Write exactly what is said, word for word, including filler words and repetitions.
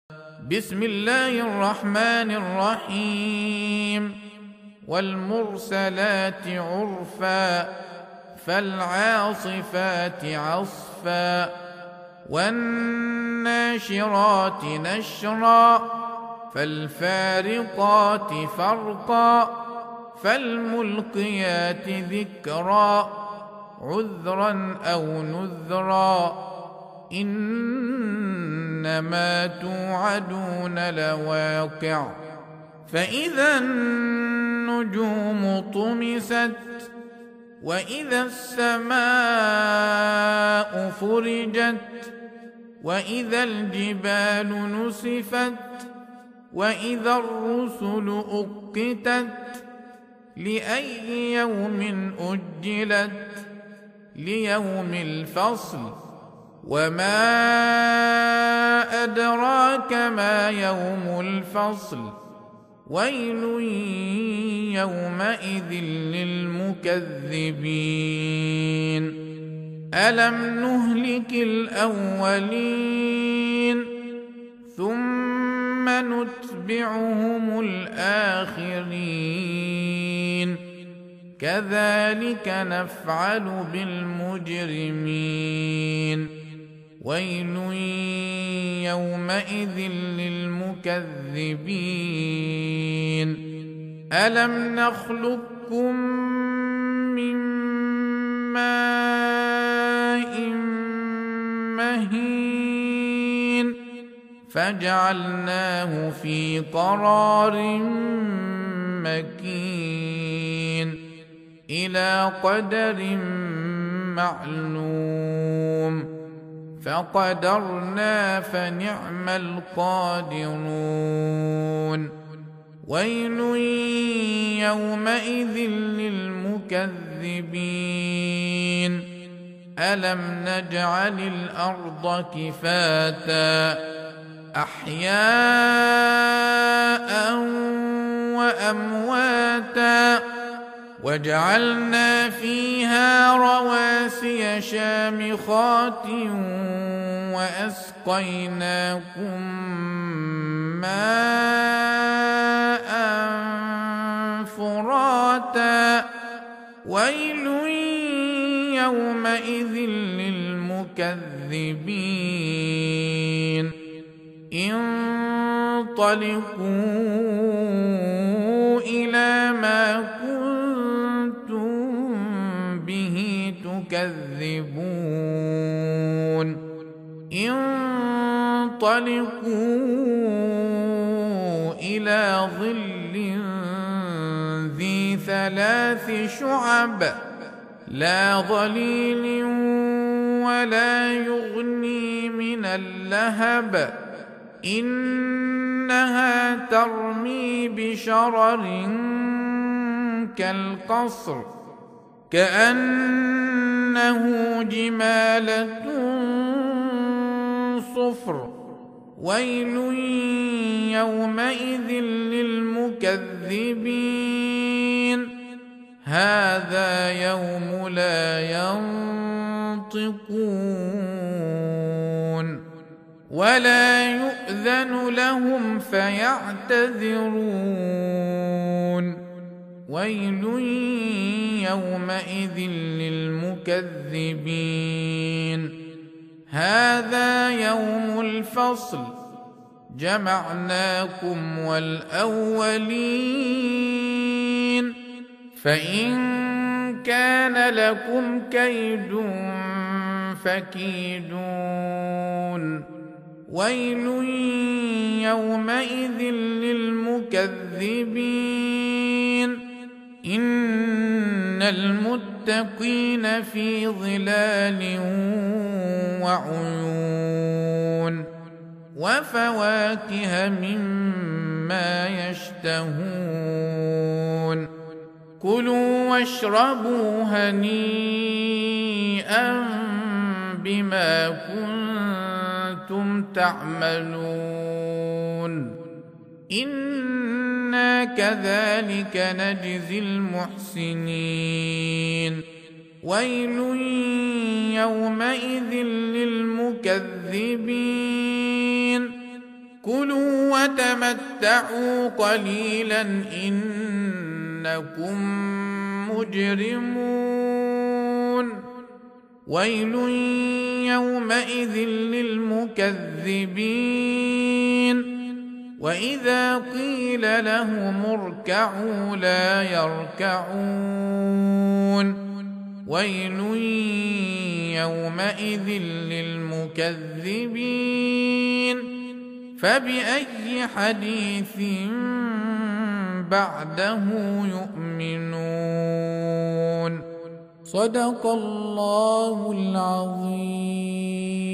بسم الله الرحمن الرحيم والمرسلات عرفا فالعاصفات عصفا والناشرات نشرا فالفارقات فرقا فالملقيات ذكرا عذرا أو نذرا إنما توعدون لواقع فإذا النجوم طمست وإذا السماء فرجت وإذا الجبال نسفت وإذا الرسل أقتت لأي يوم أجلت ليوم الفصل وما أدراك ما يوم الفصل ويل يومئذ للمكذبين ألم نهلك الأولين ثم نتبعهم الآخرين كذلك نفعل بالمجرمين ويل يومئذ للمكذبين ألم نخلقكم من ماء مهين فجعلناه في قرار مكين إلى قدر معلوم فقدرنا فنعم القادرون ويل يومئذ للمكذبين ألم نجعل الأرض كفاتا أحياء وأمواتا وجعلنا فيها رواسي شامخات وأسقيناكم ماء فراتا ويل يومئذ للمكذبين انطلقوا إلى ما كنتم به تكذبون انطلقوا إلى ظل ذي ثلاث شعب لا ظليل ولا يغني من اللهب إنها ترمي بشرر كالقصر كأنه جمالة صفر ويل يومئذ للمكذبين هذا يوم لا ينطقون ولا يؤذن لهم فيعتذرون ويل يومئذ للمكذبين هذا يوم الفصل جمعناكم والأولين فإن كان لكم كيد فكيدون ويل يومئذ للمكذبين إن المتقين في ظلال وعيون وفواكه مما يشتهون كلوا واشربوا هنيئا بما كنتم تعملون إنا كذلك نجزي المحسنين ويل يومئذ للمكذبين كلوا وتمتعوا قليلا إنكم مجرمون ويل يومئذ للمكذبين وإذا قيل لهم اركعوا لا يركعون ويل يومئذ للمكذبين فبأي حديث بعده يؤمنون صدق الله العظيم.